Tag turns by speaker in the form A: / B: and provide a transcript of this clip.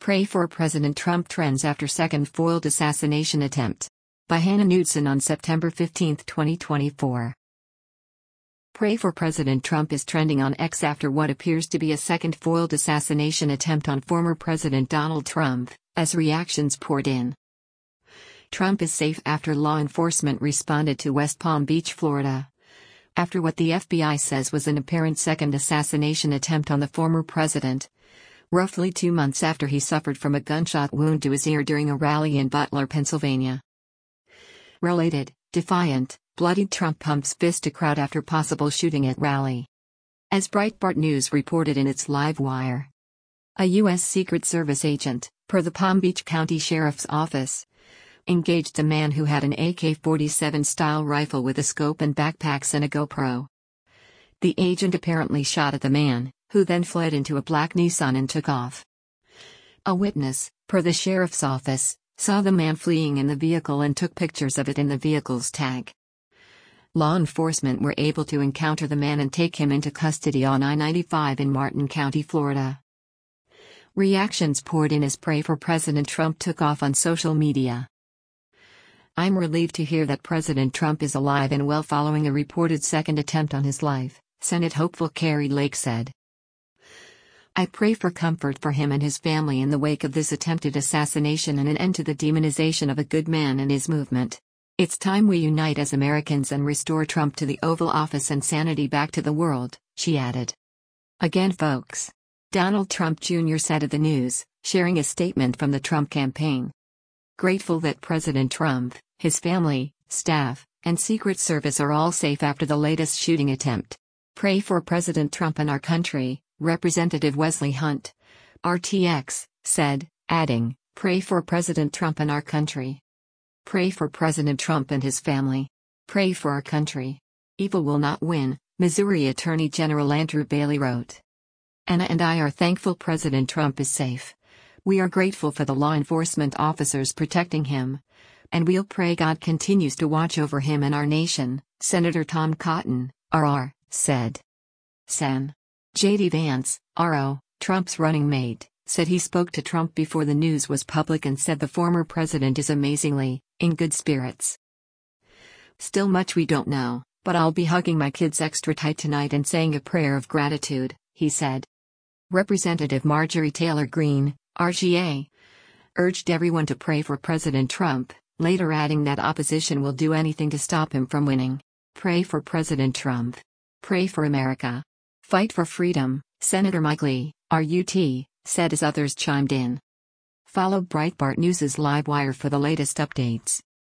A: Pray for President Trump trends after second foiled assassination attempt. By Hannah Knudsen on September 15, 2024. Pray for President Trump is trending on X after what appears to be a second foiled assassination attempt on former President Donald Trump, as reactions poured in. Trump is safe after law enforcement responded to West Palm Beach, Florida, after what the FBI says was an apparent second assassination attempt on the former president, roughly 2 months after he suffered from a gunshot wound to his ear during a rally in Butler, Pennsylvania. Related, defiant, bloodied Trump pumps fist to crowd after possible shooting at rally. As Breitbart News reported in its live wire, a U.S. Secret Service agent, per the Palm Beach County Sheriff's Office, engaged a man who had an AK-47 style rifle with a scope and backpacks and a GoPro. The agent apparently shot at the man, who then fled into a black Nissan and took off. A witness, per the sheriff's office, saw the man fleeing in the vehicle and took pictures of it in the vehicle's tag. Law enforcement were able to encounter the man and take him into custody on I-95 in Martin County, Florida. Reactions poured in as Pray for President Trump took off on social media. I'm relieved to hear that President Trump is alive and well following a reported second attempt on his life, Senate hopeful Kari Lake said. I pray for comfort for him and his family in the wake of this attempted assassination and an end to the demonization of a good man and his movement. It's time we unite as Americans and restore Trump to the Oval Office and sanity back to the world, she added. Again, folks. Donald Trump Jr. said of the news, sharing a statement from the Trump campaign. Grateful that President Trump, his family, staff, and Secret Service are all safe after the latest shooting attempt. Pray for President Trump and our country, Representative Wesley Hunt, RTX, said, adding, pray for President Trump and our country. Pray for President Trump and his family. Pray for our country. Evil will not win, Missouri Attorney General Andrew Bailey wrote. Anna and I are thankful President Trump is safe. We are grateful for the law enforcement officers protecting him. And we'll pray God continues to watch over him and our nation, Senator Tom Cotton, RR, said. Sen. J.D. Vance, RO, Trump's running mate, said he spoke to Trump before the news was public and said the former president is amazingly, in good spirits. Still much we don't know, but I'll be hugging my kids extra tight tonight and saying a prayer of gratitude, he said. Representative Marjorie Taylor Greene, RGA, urged everyone to pray for President Trump, later adding that opposition will do anything to stop him from winning. Pray for President Trump. Pray for America. Fight for freedom, Senator Mike Lee, RUT, said as others chimed in. Follow Breitbart News' live wire for the latest updates.